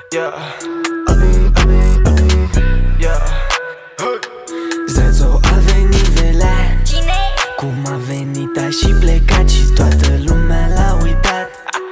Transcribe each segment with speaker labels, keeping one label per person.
Speaker 1: Yeah, yeah.
Speaker 2: Zezo a venit velea.
Speaker 3: Cine?
Speaker 2: Cum a venit a și plecat și toată lumea l-a uitat.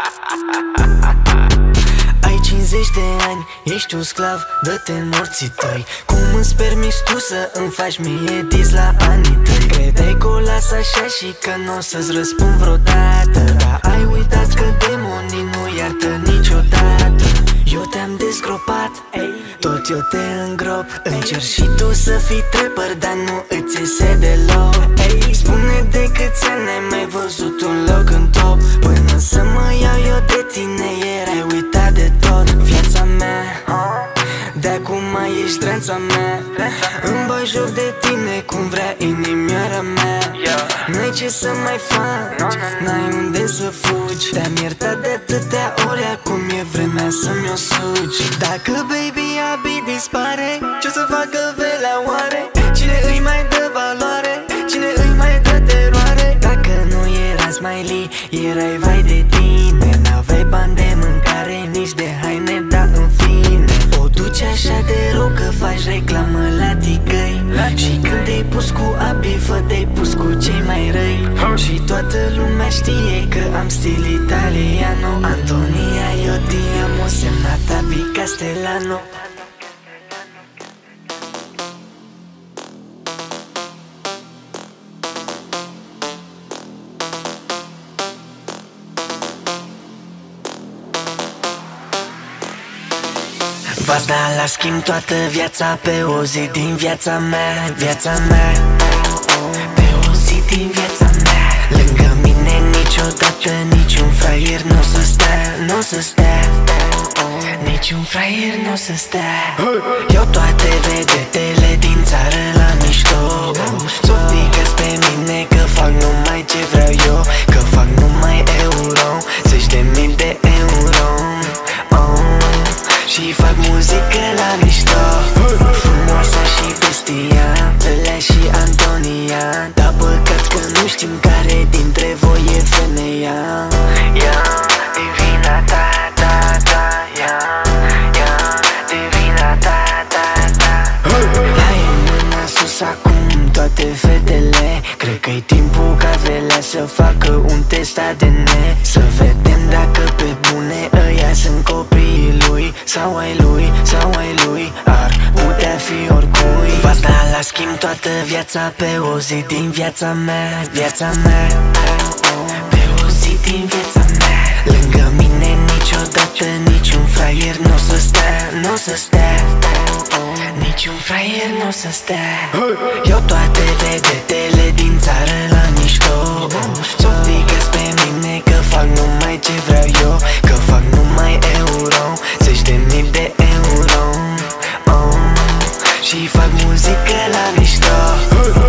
Speaker 2: Ai 50 de ani, ești un sclav, dă-te în morții tăi. Cum îți permiți tu să îmi faci mie dis la anii tăi? Credeai că o las așa și că n-o să-ți răspund vreodată, dar ai uitat că demonii nu iartă niciodată. Eu te-am dezgropat, tot eu te îngrop. Încerci și tu să fii trapper, dar nu îți iese deloc. Spune de câți ani ai mai văzut un loc în top. Până să mă iau eu de tine erai uitat de tot. Viața mea, de acum mai ești drența mea. Îmi bagi joc de tine cum vrea inimioara mea. N-ai ce să mai faci, n-ai unde să fugi. Te-am iertat de atâtea ori, acum e vremea să-mi o sugi. Dacă baby abi dispare, ce-o să facă velea oare? Cine îi mai dă valoare? Cine îi mai dă teroare? Dacă nu era Smiley, erai vai de tine. N-aveai bani de mâncare, nici de haine, dar în fine o duci așa de rău că faci reclamă la ticăi. Și când te-ai pus cu abi, fă te-ai pus cu cei mai răi. Și toată lumea știe că am stil italiano. Antonia, io ti amo, semnat abi Castellano. V-ați dat la schimb toată viața pe o zi din viața mea, viața mea. Pe o zi din viața mea. Lângă mine niciodată niciun fraier n-o să stea, n-o să stea. Niciun fraier n-o să stea. Iau toate vedetele din țară la mișto. Softică-ți pe mine că fac numai ce vreau eu, că fac numai euro, 10.000 de euro. Și fac muzică la mișto. Frumoasa și bestia, Velea și Antonia. Dar păcat că nu știm care dintre voi e femeia. E vina ta, ta, ta, e vina ta, ta, ta. Hai mâna sus acum toate fetele. Cred că-i timpul ca Velea să facă un test ADN. Să vedem dacă pe bune ăia sunt copiii lui sau ai lui, sau ai lui. Ar putea fi oricui. V-ați dat la schimb toată viața pe o zi din viața mea, viața mea. Pe o zi din viața mea. Lângă mine niciodată niciun fraier n-o să stea, n-o să stea. Niciun fraier n-o să stea. Iau toate vedetele din țară la mișto. Softică-ți pe mine că fac numai ce vreau eu, că fac numai euro, 10.000 de euro. Și fac muzică la mișto.